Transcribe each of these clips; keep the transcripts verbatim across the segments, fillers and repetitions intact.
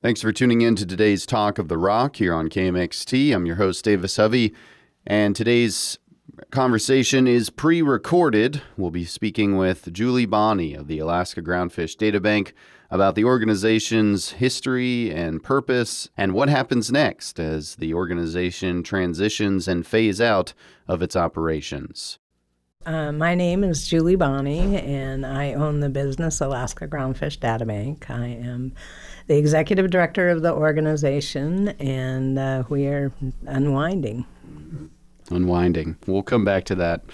Thanks for tuning in to today's Talk of the Rock here on K M X T. I'm your host, Davis Hovey, and today's conversation is pre-recorded. We'll be speaking with Julie Bonney of the Alaska Groundfish Databank about the organization's history and purpose and what happens next as the organization transitions and phase out of its operations. Uh, my name is Julie Bonney, and I own the business Alaska Groundfish Databank. I am the executive director of the organization, and uh, we are unwinding. Unwinding. We'll come back to that.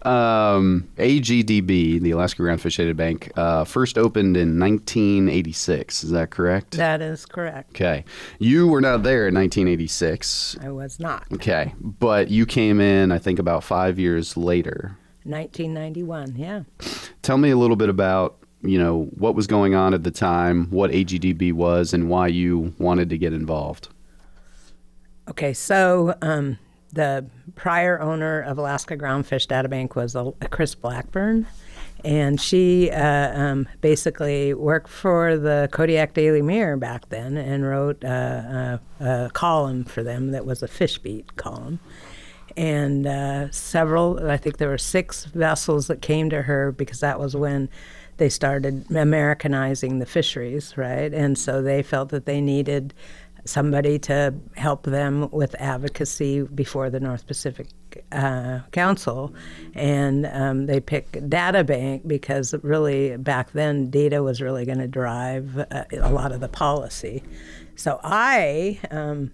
Um, A G D B, the Alaska Groundfish Databank, uh, first opened in nineteen eighty-six. Is that correct? That is correct. Okay. You were not there in nineteen eighty-six. I was not. Okay. But you came in, I think, about five years later. nineteen ninety-one, yeah. Tell me a little bit about, you know, what was going on at the time, what A G D B was, and why you wanted to get involved. Okay, so um, the prior owner of Alaska Groundfish Databank was uh, Chris Blackburn, and she uh, um, basically worked for the Kodiak Daily Mirror back then and wrote uh, a, a column for them that was a fish beat column. And uh, several, I think there were six vessels that came to her because that was when they started Americanizing the fisheries, right? And so they felt that they needed somebody to help them with advocacy before the North Pacific uh, Council. And um, they picked Databank because really back then data was really going to drive uh, a lot of the policy. So I... Um,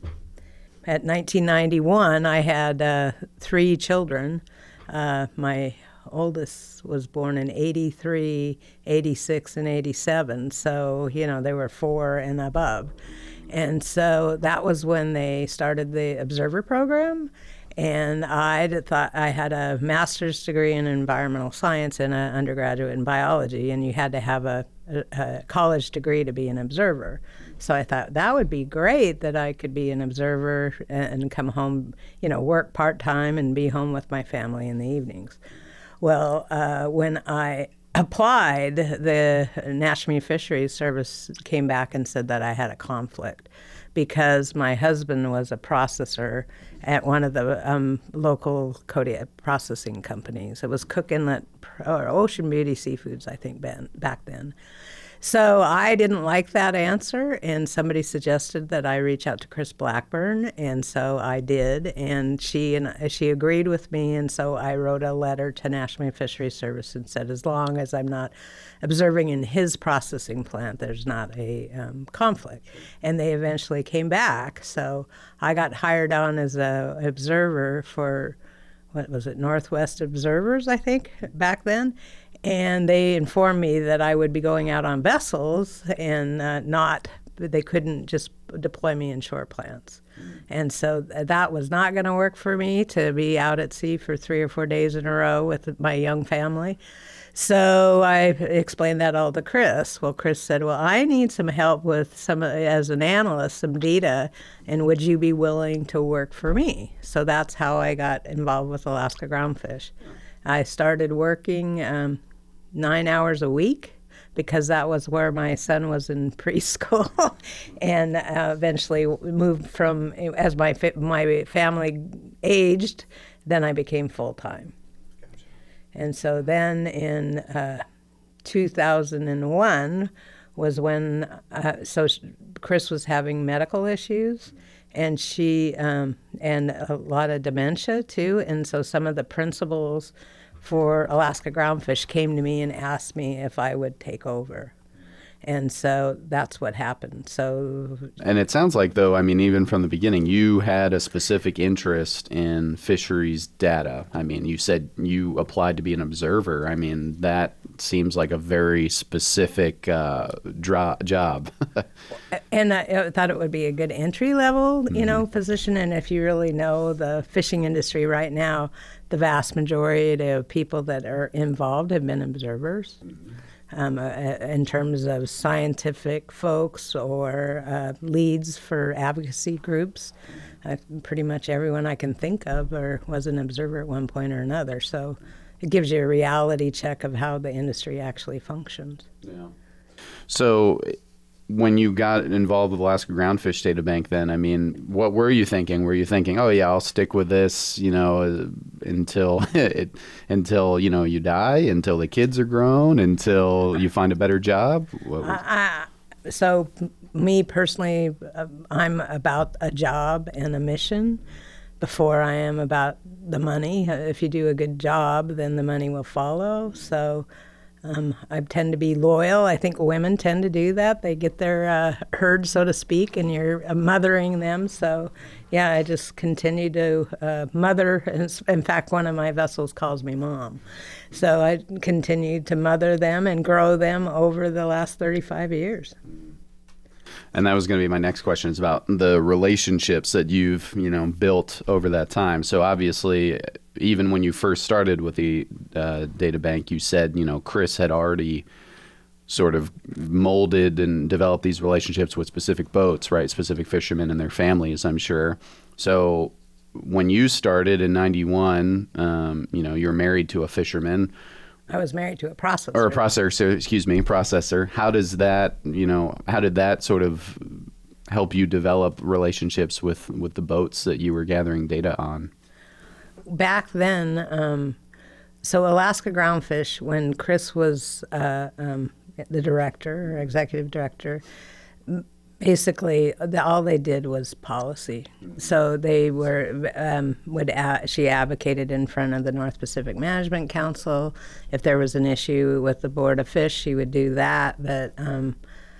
At nineteen ninety-one, I had uh, three children. Uh, my oldest was born in eighty-three, eighty-six, and eighty-seven. So, you know, they were four and above. And so that was when they started the Observer program. And I thought I had a master's degree in environmental science and an undergraduate in biology, and you had to have a, a, a college degree to be an observer. So I thought that would be great that I could be an observer and, and come home, you know, work part-time and be home with my family in the evenings. Well, uh, when I applied, the National Marine Fisheries Service came back and said that I had a conflict because my husband was a processor at one of the um, local Kodiak processing companies. It was Cook Inlet or Ocean Beauty Seafoods, I think, ben, back then. So I didn't like that answer, and somebody suggested that I reach out to Chris Blackburn, and so I did, and she and she agreed with me, and so I wrote a letter to National Marine Fisheries Service and said, as long as I'm not observing in his processing plant, there's not a um, conflict. And they eventually came back, so I got hired on as an observer for, what was it, Northwest Observers, I think, back then. And they informed me that I would be going out on vessels and uh, not, they couldn't just deploy me in shore plants. Mm. And so th- that was not going to work for me to be out at sea for three or four days in a row with my young family. So I explained that all to Chris. Well, Chris said, well, I need some help with some, as an analyst, some data, and would you be willing to work for me? So that's how I got involved with Alaska Groundfish. I started working um, nine hours a week because that was where my son was in preschool, and uh, eventually moved from, as my fa- my family aged, then I became full-time. Gotcha. And so then in uh, two thousand one was when, uh, so Chris was having medical issues, and she, um, and a lot of dementia too, and so some of the principals for Alaska Groundfish came to me and asked me if I would take over. And so that's what happened. So, and it sounds like, though, I mean, even from the beginning, you had a specific interest in fisheries data. I mean, you said you applied to be an observer. I mean, that seems like a very specific uh, dro- job. And I thought it would be a good entry level, you know, mm-hmm. position. And if you really know the fishing industry right now, the vast majority of people that are involved have been observers. Mm-hmm. Um, uh, in terms of scientific folks or uh, leads for advocacy groups. Uh, pretty much everyone I can think of or was an observer at one point or another. So it gives you a reality check of how the industry actually functions. Yeah. So when you got involved with Alaska Groundfish Data Bank, then, I mean, what were you thinking? Were you thinking, oh yeah, I'll stick with this, you know, uh, until it, until, you know, you die, until the kids are grown, until you find a better job? What was- I, I, so me personally, uh, I'm about a job and a mission before I am about the money. If you do a good job, then the money will follow. So um, I tend to be loyal. I think women tend to do that. They get their uh, herd, so to speak, and you're uh, mothering them. So yeah, I just continue to uh, mother. In fact, one of my vessels calls me mom. So I continue to mother them and grow them over the last thirty-five years. And that was going to be my next question, is about the relationships that you've, you know, built over that time. So obviously, even when you first started with the uh, data bank, you said, you know, Chris had already sort of molded and developed these relationships with specific boats, right? Specific fishermen and their families, I'm sure. So when you started in ninety-one, um, you know, you're married to a fisherman. I was married to a processor. Or a processor, excuse me, processor. How does that, you know, how did that sort of help you develop relationships with, with the boats that you were gathering data on? Back then, um, so Alaska Groundfish, when Chris was uh, um, the director, or executive director, basically the, all they did was policy. So they were um, would a, she advocated in front of the North Pacific Management Council. If there was an issue with the Board of Fish, she would do that. But um,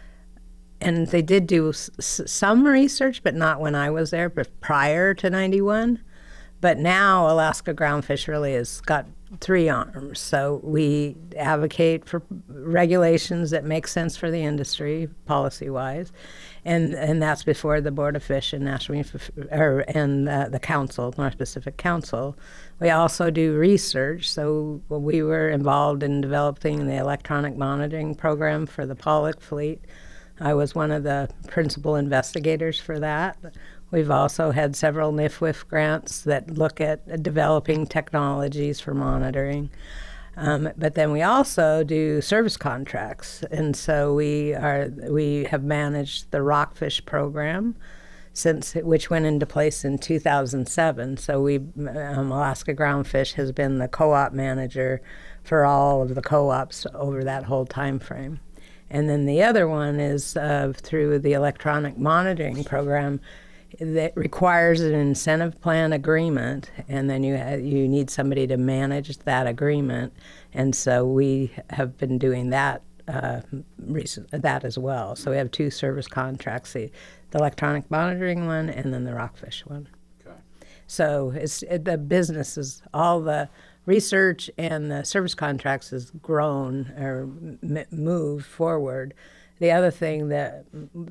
and they did do s- some research, but not when I was there, but prior to ninety-one. But now Alaska Groundfish really has got three arms. So we advocate for regulations that make sense for the industry, policy-wise, and and that's before the Board of Fish and National Marine, or and uh, the Council, North Pacific Council. We also do research. So we were involved in developing the electronic monitoring program for the Pollock fleet. I was one of the principal investigators for that. We've also had several N I F W I F grants that look at developing technologies for monitoring. Um, but then we also do service contracts, and so we are we have managed the Rockfish program since it, which went into place in two thousand seven. So we um, Alaska Groundfish has been the co-op manager for all of the co-ops over that whole time frame. And then the other one is uh, through the electronic monitoring program that requires an incentive plan agreement, and then you ha- you need somebody to manage that agreement, and so we have been doing that uh, recent, that as well. So we have two service contracts: the, the electronic monitoring one, and then the Rockfish one. Okay. So it's it, the business is all the research and the service contracts has grown or m- moved forward. The other thing that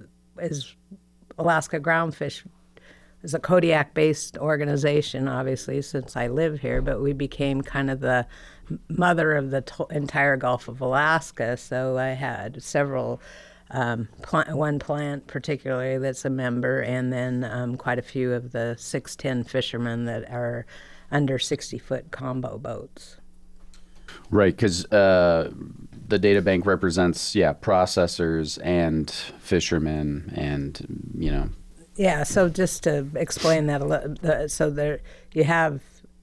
is Alaska Groundfish is a Kodiak-based organization, obviously, since I live here, but we became kind of the mother of the to- entire Gulf of Alaska. So I had several, um, pl- one plant particularly that's a member, and then um, quite a few of the six ten fishermen that are under sixty-foot combo boats. Right, because uh, the data bank represents, yeah, processors and fishermen, and, you know. Yeah, so just to explain that a little, the, so there you have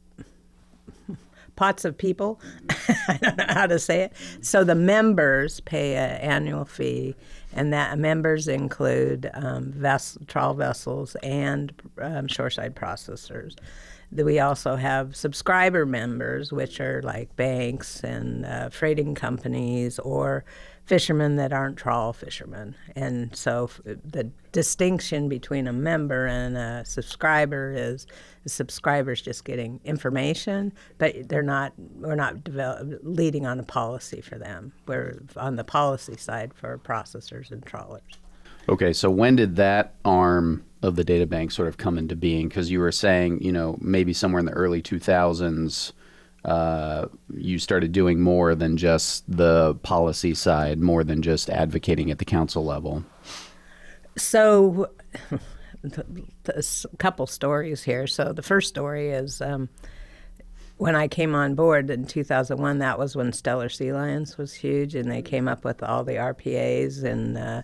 pots of people. I don't know how to say it. So the members pay an annual fee, and that members include um, vessel, trawl vessels and um, shoreside processors. We also have subscriber members, which are like banks and uh, freighting companies or fishermen that aren't trawl fishermen. And so f- the distinction between a member and a subscriber is the subscriber's just getting information, but they're not. We're not develop, leading on a policy for them. We're on the policy side for processors and trawlers. Okay, so when did that arm of the data bank sort of come into being? Because you were saying, you know, maybe somewhere in the early two thousands, uh, you started doing more than just the policy side, more than just advocating at the council level. So, a couple stories here. So the first story is um, when I came on board in two thousand one, that was when Stellar Sea Lions was huge, and they came up with all the R P As and uh,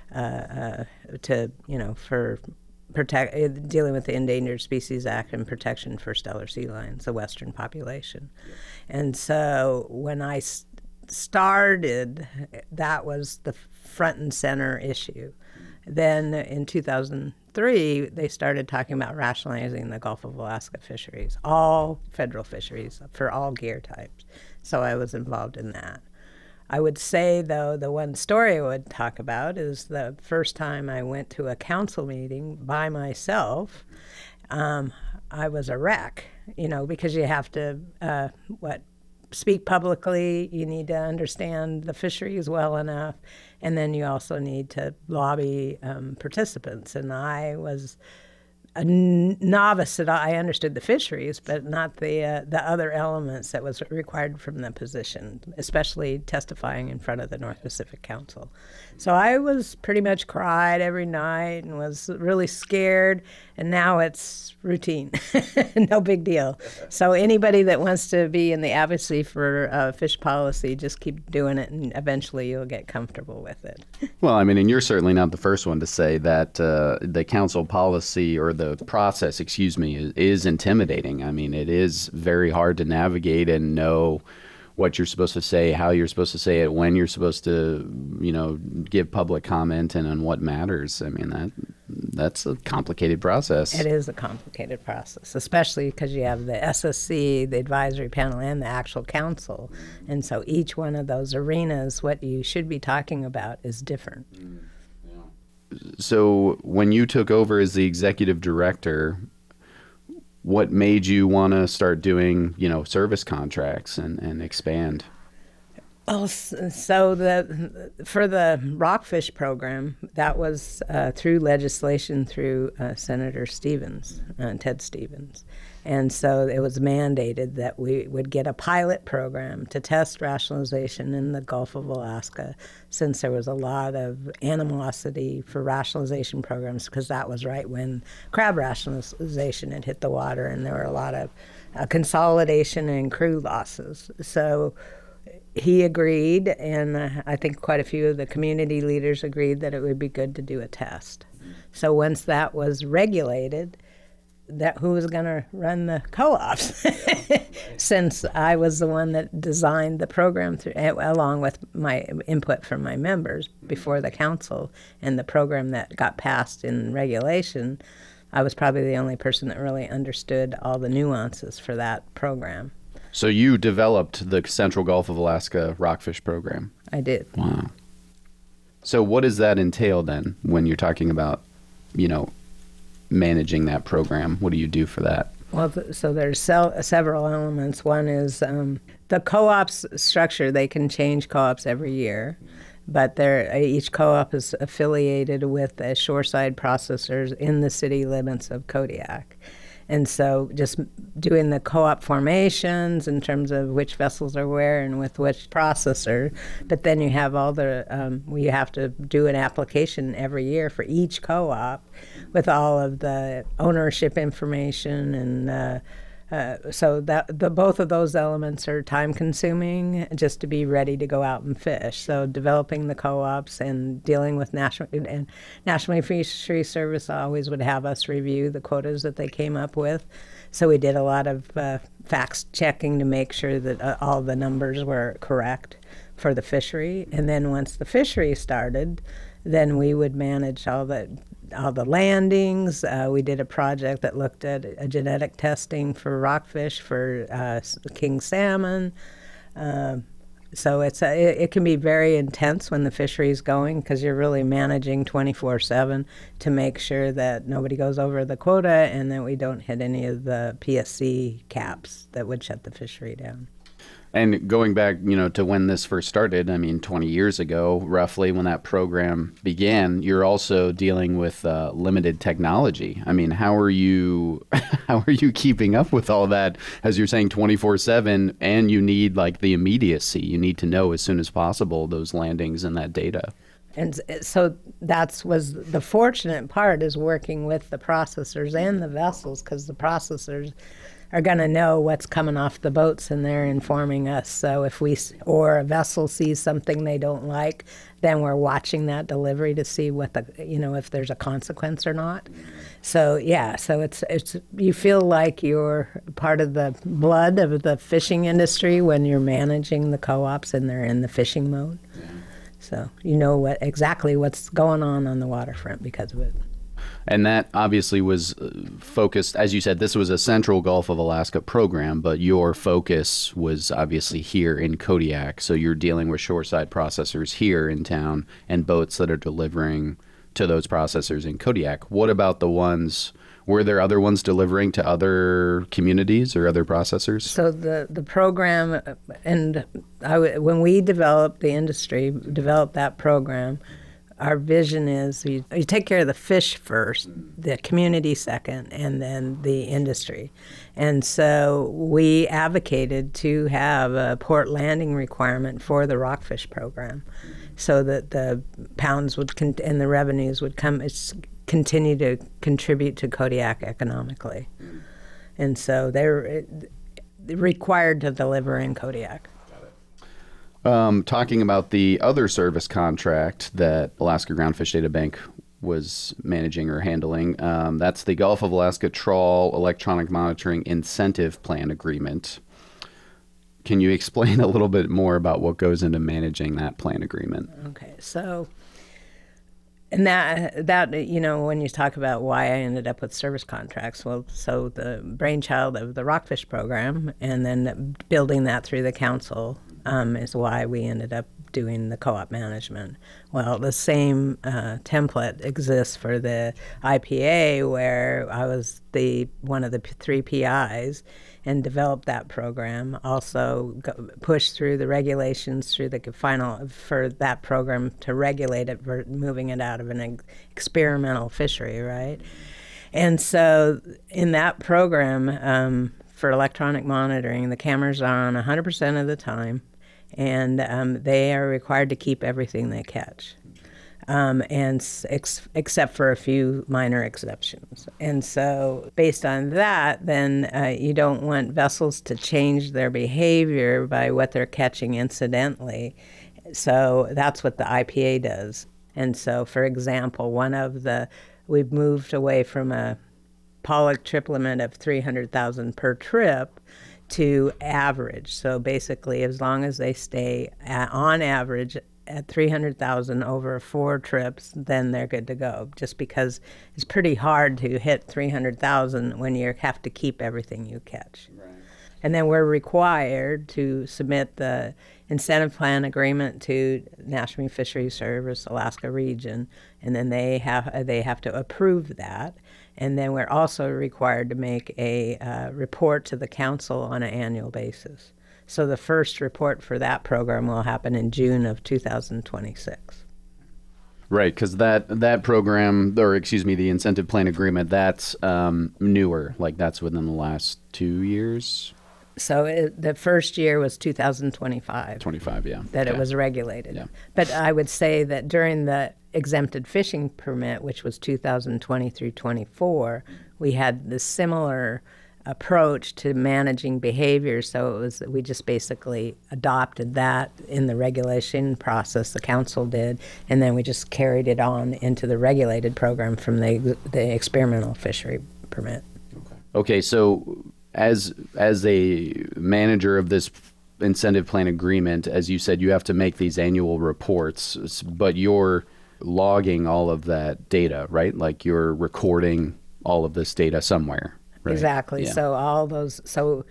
uh, uh, to, you know, for protect, dealing with the Endangered Species Act and protection for stellar sea lions, the western population. And so when I s- started, that was the front and center issue. Then in two thousand three, they started talking about rationalizing the Gulf of Alaska fisheries, all federal fisheries for all gear types. So I was involved in that. I would say, though, the one story I would talk about is the first time I went to a council meeting by myself. Um, I was a wreck, you know, because you have to, uh, what, speak publicly, you need to understand the fisheries well enough, and then you also need to lobby um, participants. And I was a n- novice at all. I understood the fisheries, but not the uh, the other elements that was required from the position, especially testifying in front of the North Pacific Council. So I was pretty much cried every night and was really scared, and now it's routine. No big deal. So anybody that wants to be in the advocacy for uh, fish policy, just keep doing it, and eventually you'll get comfortable with it. Well, I mean, and you're certainly not the first one to say that uh, the council policy or the process, excuse me, is, is intimidating. I mean, it is very hard to navigate and know what you're supposed to say, how you're supposed to say it, when you're supposed to, you know, give public comment and on what matters. I mean, that that's a complicated process. It is a complicated process, especially because you have the S S C, the advisory panel, and the actual council. And so each one of those arenas, what you should be talking about is different. So when you took over as the executive director, what made you want to start doing, you know, service contracts and, and expand? Well, so the for the rockfish program, that was uh, through legislation through uh, Senator Stevens, uh, Ted Stevens. And so it was mandated that we would get a pilot program to test rationalization in the Gulf of Alaska, since there was a lot of animosity for rationalization programs, because that was right when crab rationalization had hit the water, and there were a lot of uh, consolidation and crew losses. So he agreed, and uh, I think quite a few of the community leaders agreed that it would be good to do a test. So once that was regulated, that who was going to run the co-ops, since I was the one that designed the program through, along with my input from my members before the council, and the program that got passed in regulation. I was probably the only person that really understood all the nuances for that program. So you developed the Central Gulf of Alaska rockfish program. I did. Wow. So what does that entail then when you're talking about, you know, managing that program? What do you do for that? Well, th- so there's sel- several elements. One is um, the co-ops structure. They can change co-ops every year, but they're, each co-op is affiliated with a shoreside processors in the city limits of Kodiak. And so just doing the co-op formations in terms of which vessels are where and with which processor, but then you have all the, um, you have to do an application every year for each co-op with all of the ownership information, and uh, uh, so that the both of those elements are time consuming just to be ready to go out and fish. So developing the co-ops and dealing with national and National Fisheries Service always would have us review the quotas that they came up with. So we did a lot of uh, fact checking to make sure that uh, all the numbers were correct for the fishery. And then once the fishery started, then we would manage all the all the landings. Uh, we did a project that looked at a genetic testing for rockfish for uh, king salmon. Uh, so it's a, it, it can be very intense when the fishery is going, because you're really managing twenty-four seven to make sure that nobody goes over the quota and that we don't hit any of the P S C caps that would shut the fishery down. And going back, you know, to when this first started, I mean, twenty years ago, roughly, when that program began, you're also dealing with uh, limited technology. I mean, how are you, how are you keeping up with all that? As you're saying, twenty-four seven, and you need like the immediacy. You need to know as soon as possible those landings and that data. And so that's was the fortunate part, is working with the processors and the vessels, because the processors are going to know what's coming off the boats, and they're informing us. So if we, or a vessel sees something they don't like, then we're watching that delivery to see what the, you know, if there's a consequence or not. So yeah, so it's it's you feel like you're part of the blood of the fishing industry when you're managing the co-ops and they're in the fishing mode. Yeah. So you know what exactly what's going on on the waterfront because of it. And that obviously was focused, as you said, this was a Central Gulf of Alaska program, but your focus was obviously here in Kodiak. So you're dealing with shoreside processors here in town and boats that are delivering to those processors in Kodiak. What about the ones, were there other ones delivering to other communities or other processors? So the, the program, and I, when we developed the industry, developed that program, our vision is you, you take care of the fish first, the community second, and then the industry. And so we advocated to have a port landing requirement for the rockfish program so that the pounds would con- and the revenues would come it's continue to contribute to Kodiak economically. And so they're required to deliver in Kodiak. Um, talking about the other service contract that Alaska Groundfish Data Bank was managing or handling, um, that's the Gulf of Alaska Trawl Electronic Monitoring Incentive Plan Agreement. Can you explain a little bit more about what goes into managing that plan agreement? Okay, so, and that, that you know, when you talk about why I ended up with service contracts, well, so the brainchild of the Rockfish program and then building that through the council Um, is why we ended up doing the co-op management. Well, the same uh, template exists for the I P A, where I was the one of the p- three P Is and developed that program. Also go, pushed through the regulations through the final for that program to regulate it, for moving it out of an ex- experimental fishery, right? And so in that program um, for electronic monitoring, the cameras are on one hundred percent of the time. And um, they are required to keep everything they catch, um, and ex- except for a few minor exceptions. And so based on that, then uh, you don't want vessels to change their behavior by what they're catching incidentally. So that's what the I P A does. And so, for example, one of the, we've moved away from a pollock trip limit of three hundred thousand per trip to average. So basically, as long as they stay at, on average at three hundred thousand over four trips, then they're good to go. Just because it's pretty hard to hit three hundred thousand when you have to keep everything you catch. Right. And then we're required to submit the incentive plan agreement to National Marine Fisheries Service, Alaska Region, and then they have they have to approve that. And then we're also required to make a uh, report to the council on an annual basis. So the first report for that program will happen in June of two thousand twenty-six. Right, because that, that program, or excuse me, the incentive plan agreement, that's um, newer. Like that's within the last two years? So it, the first year was two thousand twenty-five. twenty-five, yeah. That okay. It was regulated. Yeah. But I would say that during the exempted fishing permit, which was two thousand twenty through twenty-four, we had the similar approach to managing behavior. So it was we just basically adopted that in the regulation process, the council did, and then we just carried it on into the regulated program from the the experimental fishery permit. Okay, okay so as as a manager of this incentive plan agreement, as you said, you have to make these annual reports, but you're logging all of that data, right? Like you're recording all of this data somewhere, right? Exactly. Yeah. So all those, so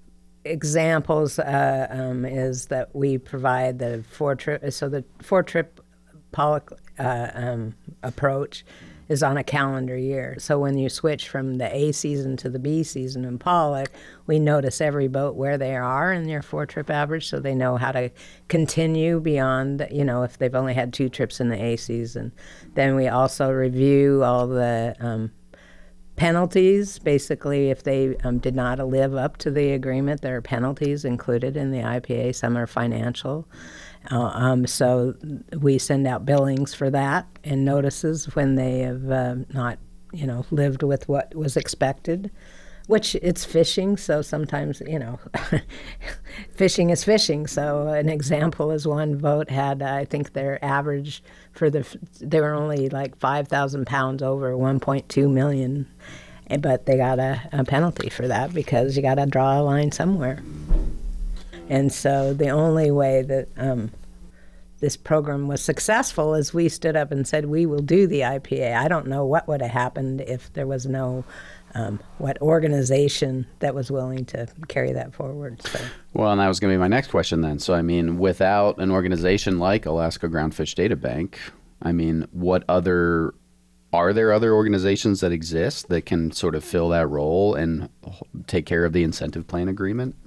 examples uh, um, is that we provide the four trip, so the four trip pollock uh, um, approach is on a calendar year. So when you switch from the A season to the B season in pollock, we notice every boat where they are in their four trip average, so they know how to continue beyond, you know, if they've only had two trips in the A season. Then we also review all the um, penalties. Basically, if they um, did not live up to the agreement, there are penalties included in the I P A. Some are financial. Uh, um, so we send out billings for that and notices when they have uh, not, you know, lived with what was expected. which it's fishing, so sometimes, you know, fishing is fishing. So an example is one boat had, I think their average for the, they were only like five thousand pounds over one point two million, but they got a, a penalty for that because you got to draw a line somewhere. And so the only way that um, this program was successful is we stood up and said, we will do the I P A. I don't know what would have happened if there was no Um, what organization that was willing to carry that forward. So. Well, and that was going to be my next question then. So, I mean, without an organization like Alaska Groundfish Data Bank, I mean, what other, are there other organizations that exist that can sort of fill that role and take care of the incentive plan agreement?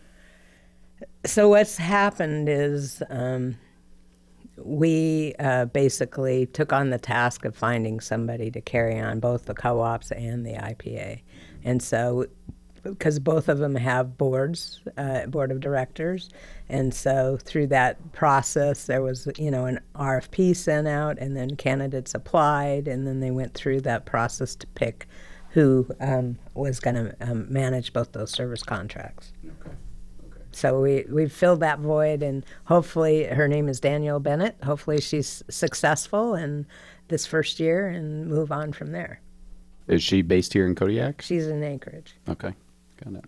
So what's happened is um, we uh, basically took on the task of finding somebody to carry on both the co-ops and the I P A. And so, because both of them have boards, uh, board of directors, and so through that process, there was, you know, an R F P sent out, and then candidates applied, and then they went through that process to pick who um, was going to um, manage both those service contracts. Okay. So we, we've filled that void, and hopefully, her name is Danielle Bennett. Hopefully she's successful in this first year and move on from there. Is she based here in Kodiak? She's in Anchorage. Okay, got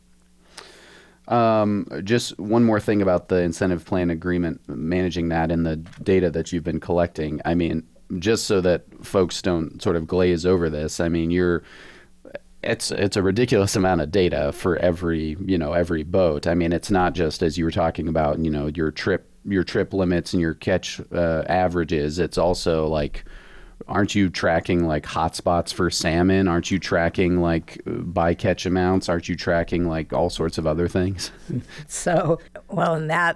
it. Um, just one more thing about the incentive plan agreement, managing that and the data that you've been collecting. I mean, just so that folks don't sort of glaze over this, I mean, you're It's it's a ridiculous amount of data for every, you know, every boat. I mean, it's not just, as you were talking about, you know, your trip your trip limits and your catch uh, averages. It's also like, aren't you tracking like hotspots for salmon? Aren't you tracking like bycatch amounts? Aren't you tracking like all sorts of other things? So, well, and that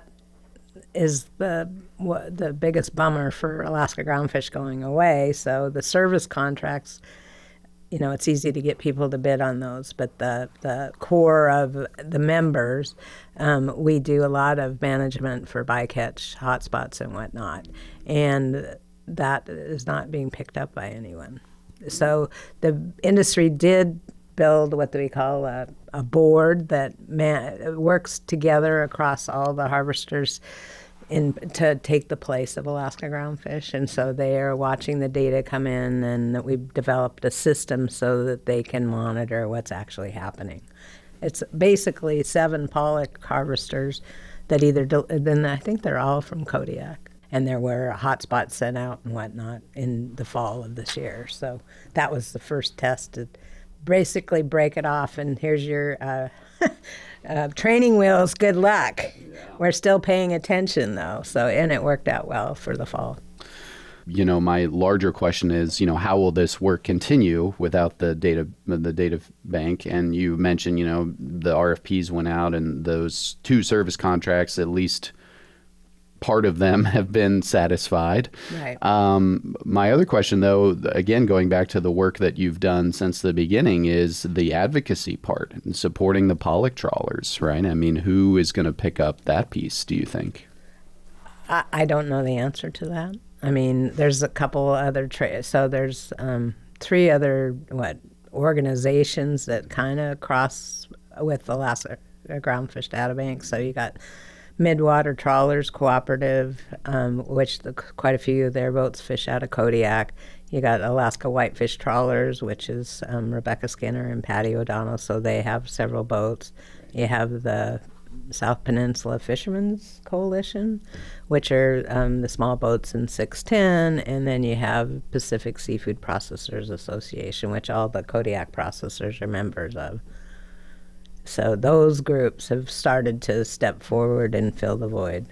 is the what, the biggest bummer for Alaska Groundfish going away. So the service contracts, you know, it's easy to get people to bid on those, but the, the core of the members, um, we do a lot of management for bycatch hotspots and whatnot, and that is not being picked up by anyone. So the industry did build what we call a, a board that man, works together across all the harvesters In, to take the place of Alaska Groundfish. And so they are watching the data come in, and we've developed a system so that they can monitor what's actually happening. It's basically seven pollock harvesters that either, then I think they're all from Kodiak. And there were hotspots sent out and whatnot in the fall of this year. So that was the first test to basically break it off, and here's your uh, uh, training wheels, good luck. Yeah. We're still paying attention though, so, and it worked out well for the fall. You know, my larger question is, you know, how will this work continue without the data, the data bank? And you mentioned, you know, the R F Ps went out, and those two service contracts, at least part of them have been satisfied. Right. Um, my other question, though, again, going back to the work that you've done since the beginning, is the advocacy part and supporting the pollock trawlers, right? I mean, who is going to pick up that piece, do you think? I, I don't know the answer to that. I mean, there's a couple other, tra- so there's um, three other, what, organizations that kind of cross with the Alaska Groundfish Data Bank. So you got Midwater Trawlers Cooperative, um, which the, quite a few of their boats fish out of Kodiak. You got Alaska Whitefish Trawlers, which is um, Rebecca Skinner and Patty O'Donnell, so they have several boats. You have the South Peninsula Fishermen's Coalition, which are um, the small boats in six ten, and then you have Pacific Seafood Processors Association, which all the Kodiak processors are members of. So those groups have started to step forward and fill the void.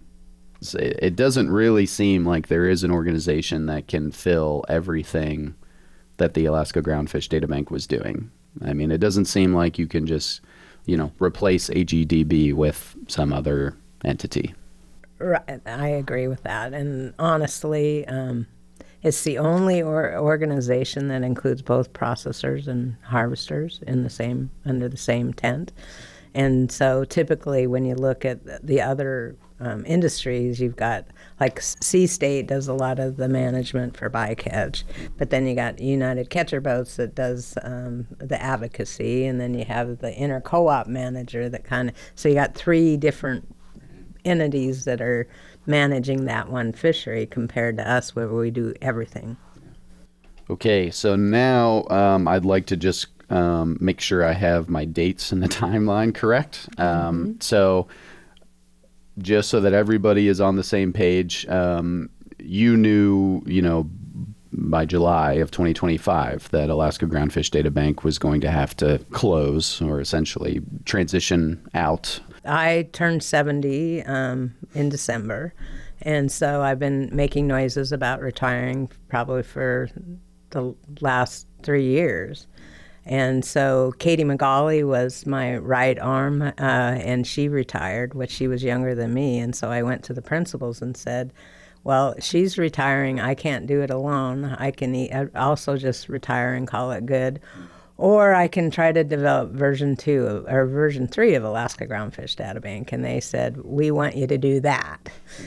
It doesn't really seem like there is an organization that can fill everything that the Alaska Groundfish Data Bank was doing. I mean, it doesn't seem like you can just, you know, replace A G D B with some other entity. Right, I agree with that. And honestly, um, it's the only or organization that includes both processors and harvesters in the same under the same tent. And so typically when you look at the other um, industries. You've got, like, Sea State does a lot of the management for bycatch, but then you got United Catcher Boats that does um, the advocacy, and then you have the inter co-op manager that kind of, so you got three different entities that are managing that one fishery compared to us where we do everything. Okay, so now um, I'd like to just um, make sure I have my dates and the timeline correct. Um, mm-hmm. So just so that everybody is on the same page, um, you knew, you know, by July of twenty twenty-five that Alaska Groundfish Data Bank was going to have to close or essentially transition out. I turned seventy um, in December, and so I've been making noises about retiring probably for the last three years. And so Katie McGauley was my right arm, uh, and she retired, which she was younger than me. And so I went to the principals and said, well, she's retiring. I can't do it alone. I can e- also just retire and call it good. Or I can try to develop version two of, or version three of Alaska Groundfish Data Bank. And they said, we want you to do that.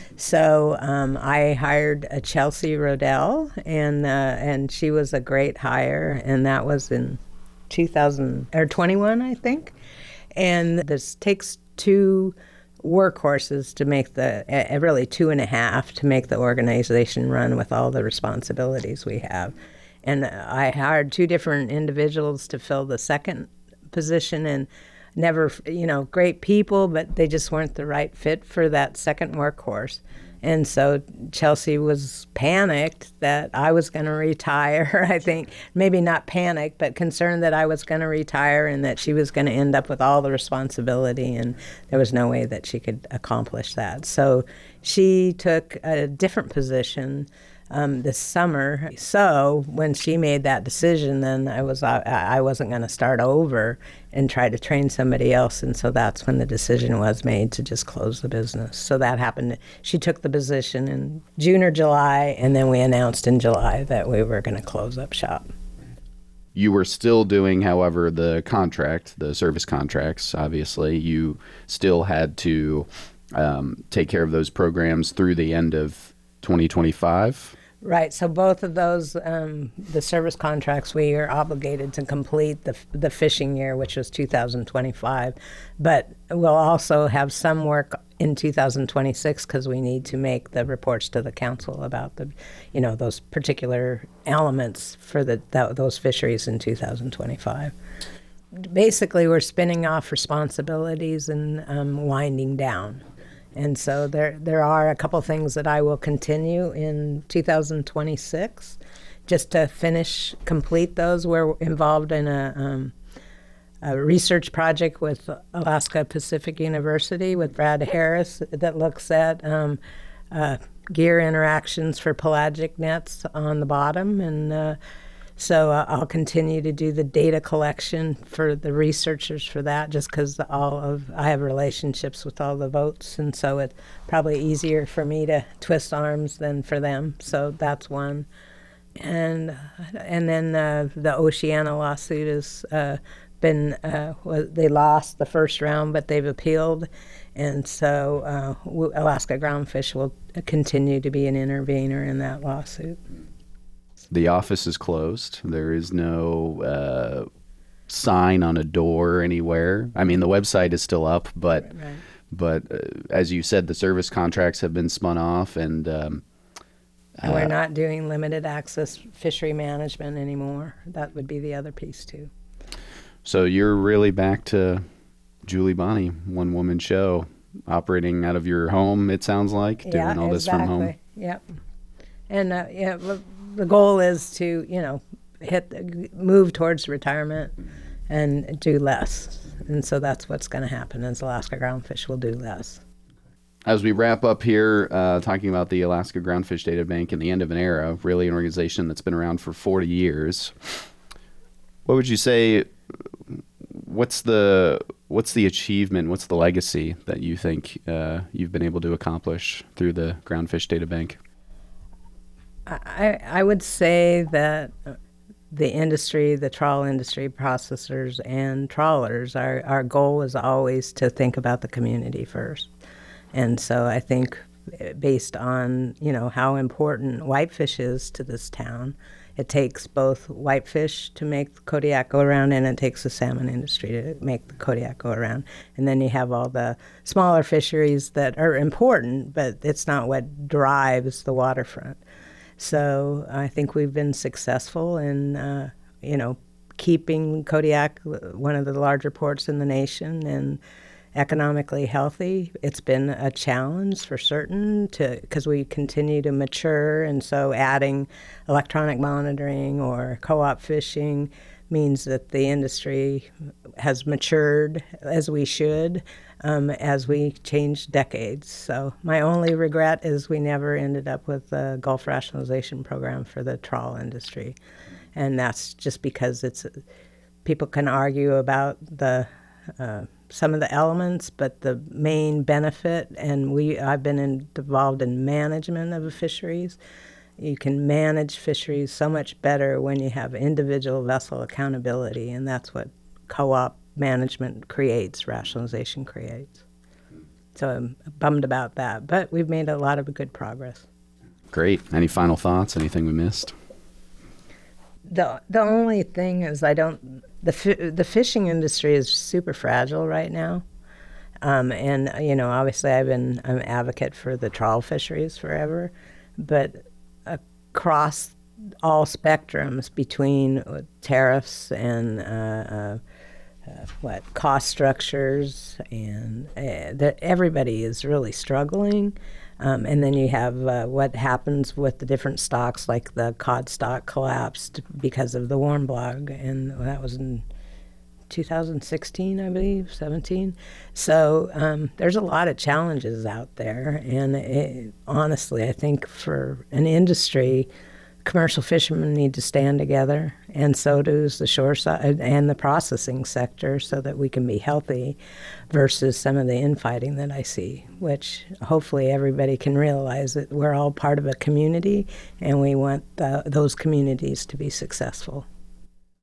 So um, I hired a Chelsea Rodell, and uh, and she was a great hire. And that was in two thousand or twenty-one, I think. And this takes two workhorses to make the, uh, really two and a half to make the organization run with all the responsibilities we have. And I hired two different individuals to fill the second position, and never, you know, great people, but they just weren't the right fit for that second workhorse. And so Chelsea was panicked that I was going to retire, I think. Maybe not panicked, but concerned that I was going to retire and that she was going to end up with all the responsibility, and there was no way that she could accomplish that. So she took a different position Um, this summer. So when she made that decision, then I was I, I wasn't going to start over and try to train somebody else, and so that's when the decision was made to just close the business. So that happened. She took the position in June or July, and then we announced in July that we were going to close up shop. You were still doing, however, the contract, the service contracts. Obviously, you still had to um, take care of those programs through the end of twenty twenty-five. Right. So both of those, um, the service contracts, we are obligated to complete the the fishing year, which was two thousand twenty-five. But we'll also have some work in two thousand twenty-six because we need to make the reports to the council about the, you know, those particular elements for the that, those fisheries in two thousand twenty-five. Basically, we're spinning off responsibilities and um, winding down. And so there there are a couple things that I will continue in two thousand twenty-six, just to finish, complete those. We're involved in a, um, a research project with Alaska Pacific University with Brad Harris that looks at um, uh, gear interactions for pelagic nets on the bottom. And uh, so uh, I'll continue to do the data collection for the researchers for that, just because all of I have relationships with all the boats, and so it's probably easier for me to twist arms than for them. So that's one, and and then uh, the Oceana lawsuit has uh, been uh, they lost the first round, but they've appealed, and so uh, Alaska Groundfish will continue to be an intervener in that lawsuit. The office is closed. There is no uh, sign on a door anywhere. I mean, the website is still up, but right. but uh, as you said, the service contracts have been spun off, and, um, and we're uh, not doing limited access fishery management anymore. That would be the other piece too. So you're really back to Julie Bonney, one woman show, operating out of your home. It sounds like doing yeah, all this exactly. from home. Yep. And uh, yeah. The goal is to, you know, hit, move towards retirement and do less. And so that's what's going to happen is Alaska Groundfish will do less. As we wrap up here, uh, talking about the Alaska Groundfish Data Bank and the end of an era, really an organization that's been around for forty years, what would you say, what's the what's the achievement, what's the legacy that you think uh, you've been able to accomplish through the Groundfish Data Bank? I, I would say that the industry, the trawl industry, processors and trawlers, our, our goal is always to think about the community first. And so I think based on, you know, how important whitefish is to this town, it takes both whitefish to make the Kodiak go around, and it takes the salmon industry to make the Kodiak go around. And then you have all the smaller fisheries that are important, but it's not what drives the waterfront. So I think we've been successful in, uh, you know, keeping Kodiak one of the larger ports in the nation and economically healthy. It's been a challenge for certain to because we continue to mature, and so adding electronic monitoring or co-op fishing means that the industry has matured as we should um, as we change decades. So my only regret is we never ended up with a Gulf rationalization program for the trawl industry, and that's just because it's people can argue about the uh, some of the elements, but the main benefit, and we I've been in, involved in management of fisheries. You can manage fisheries so much better when you have individual vessel accountability, and that's what co-op management creates, rationalization creates. So I'm bummed about that, but we've made a lot of good progress. Great. Any final thoughts? Anything we missed? The the only thing is I don't the fi- the fishing industry is super fragile right now, um, and you know obviously I've been I'm an advocate for the trawl fisheries forever, but across all spectrums between tariffs and uh, uh, uh, what cost structures and uh, that everybody is really struggling. Um, and then you have uh, what happens with the different stocks, like the cod stock collapsed because of the warm blog, and that was in two thousand sixteen, I believe, seventeen. So um, there's a lot of challenges out there, and it, honestly, I think for an industry, commercial fishermen need to stand together, and so does the shore side and the processing sector, so that we can be healthy versus some of the infighting that I see, which hopefully everybody can realize that we're all part of a community, and we want the, those communities to be successful.